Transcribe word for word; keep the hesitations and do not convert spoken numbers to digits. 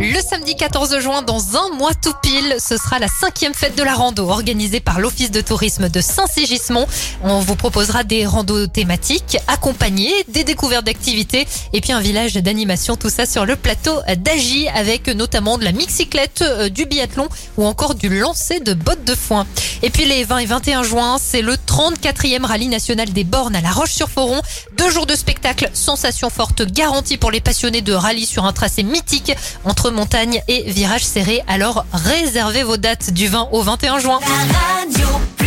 Le samedi quatorze juin, dans un mois tout pile, ce sera la cinquième fête de la rando organisée par l'Office de tourisme de Saint-Sigismond. On vous proposera des randos thématiques, accompagnés, des découvertes d'activités et puis un village d'animation, tout ça sur le plateau d'Agy avec notamment de la micyclette, du biathlon ou encore du lancer de bottes de foin. Et puis les vingt et vingt et un juin, c'est le trente-quatrième rallye national des bornes à La Roche-sur-Foron. Deux jours de spectacle, sensations fortes garanties pour les passionnés de rallye sur un tracé mythique entre montagne et virages serrés. Alors réservez vos dates du vingt au vingt et un juin. La radio.